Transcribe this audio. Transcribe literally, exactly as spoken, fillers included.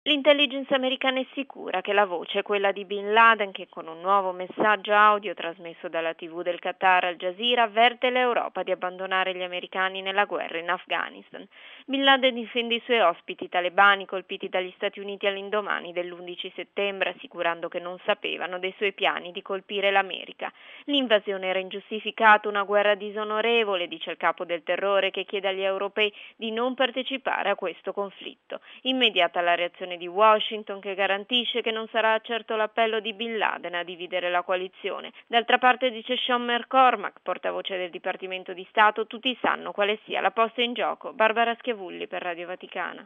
L'intelligence americana è sicura che la voce è quella di Bin Laden che con un nuovo messaggio audio trasmesso dalla tivù del Qatar Al Jazeera avverte l'Europa di abbandonare gli americani nella guerra in Afghanistan. Bin Laden difende i suoi ospiti talebani colpiti dagli Stati Uniti all'indomani dell'undici settembre, assicurando che non sapevano dei suoi piani di colpire l'America. L'invasione era ingiustificata, una guerra disonorevole, dice il capo del terrore che chiede agli europei di non partecipare a questo conflitto. Immediata la reazione di Washington che garantisce che non sarà certo l'appello di Bin Laden a dividere la coalizione. D'altra parte, dice Sean McCormack, portavoce del Dipartimento di Stato, tutti sanno quale sia la posta in gioco. Barbara Schiavulli per Radio Vaticana.